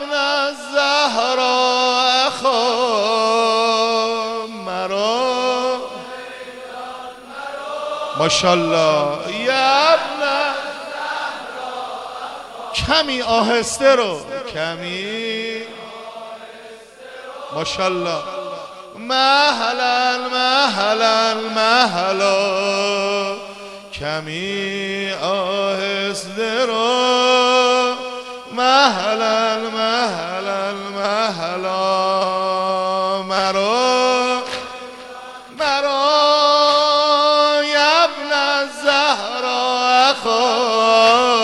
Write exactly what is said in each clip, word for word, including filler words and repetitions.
ابن الزهرا اخا مرا ماشاءالله یا ابن کمی آهسته رو کمی ماشاءالله مهلا مهلا مهلا کمی آهسته رو مهلا مهلا مهلا مرا مرا یا ابن الزهرا اخا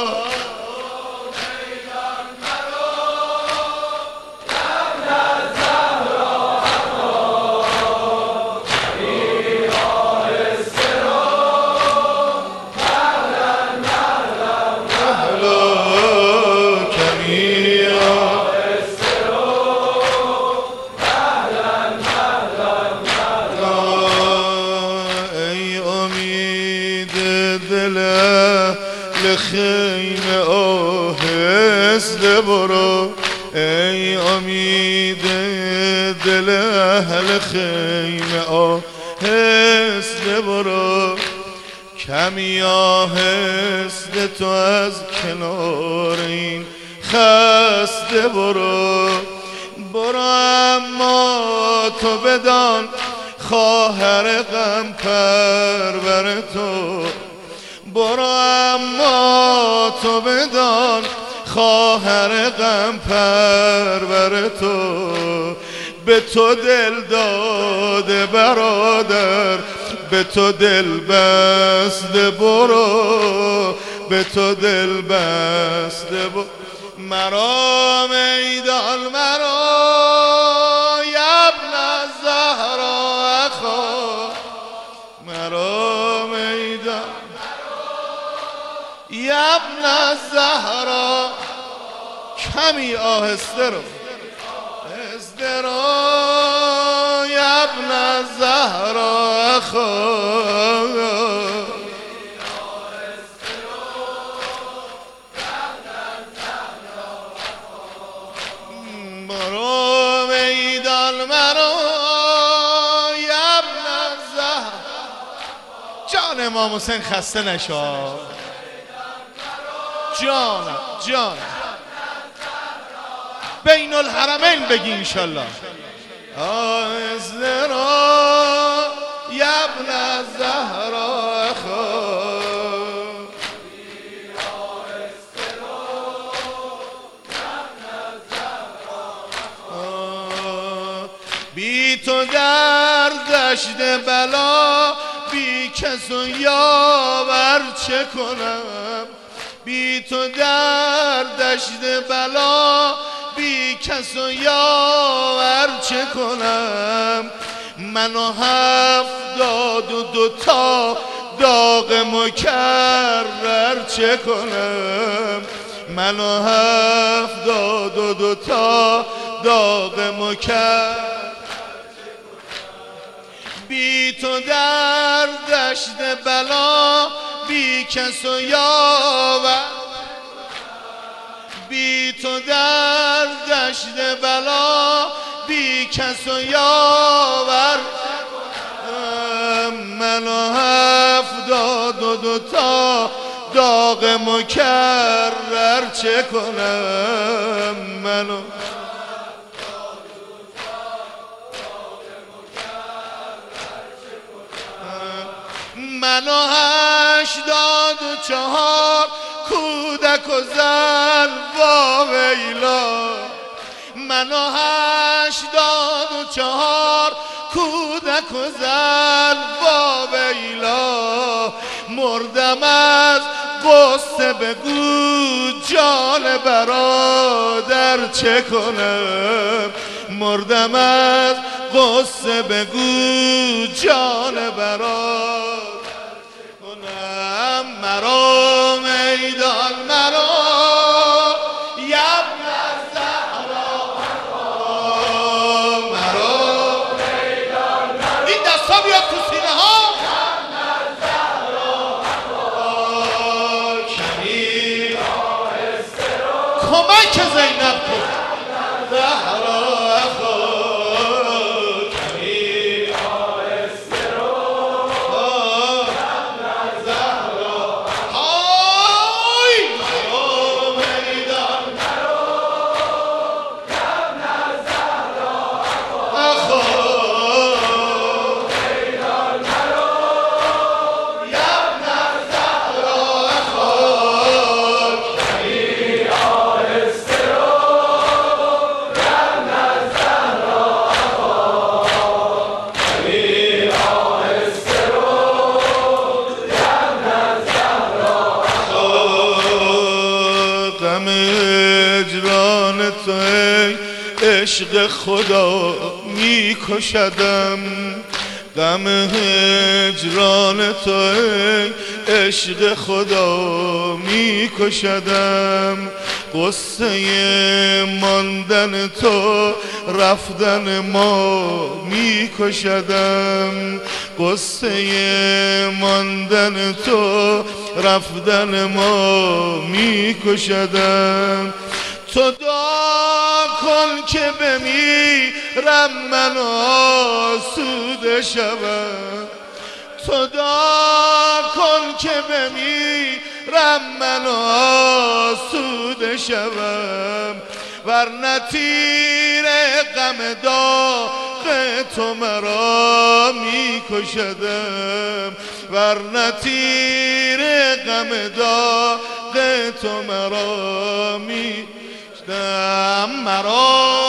خیمه آهسته برو ای امید دل اهل خیمه آهسته برو کمی آهسته تو از کنار این خسته برو برو اما تو بدان خواهر غم پرور تو برو اما تو بدان خواهر غم پرور تو به تو دل داده برادر به تو دل بسته برو به تو دل بسته برو مرا میدان مرا یا ابن الزهرا اخا مرا میدان یا ابن الزهرا کمی آهسته رو آهسته رو یا ابن الزهرا اخا مرا میدان مرا یا ابن الزهرا جان امام حسین خسته نشو جانم جان بین الحرمین بگی انشالله آهسته را یا ابن الزهرا اخا بی تو در دشت بلا بی کس و یاور چه کنم بی تو در دشت بلا بی کس و یاور چه کنم منو هفتاد و دوتا داغ مکرر چه کنم منو هفتاد و دوتا داغ مکرر بی تو در دشت بلا بی کس و یاور بی تو در دشت بلا بی کس و یاور منو هفتاد و دوتا داغ مکرر چه کنم منو منو هشتاد و چهار کودک و زن وا ویلا منو هشتاد و چهار کودک و زن وا ویلا مردم از قصه بگو جان برادر چه کنم مردم از قصه بگو جان برادر مرا میدان مرا یا ابن الزهرا مرا میدان مرا این دستا بیاد تو سینه ها کمی آهسته رو کمک زینب کن غم هجران تو ای عشق خدا می کشدم غم هجران تو ای عشق خدا می کشدم قصه ماندن تو رفتن ما می کشدم قصه ماندن تو رفتن ما می کشدم تو دعا کن که بمیرم من آسوده شوم تو دعا کن که بمیرم من آسوده شوم ورنه تیر غم داغ تو مرا می کشدم ورنه تیر غم داغ تو مرا می کشدم مرا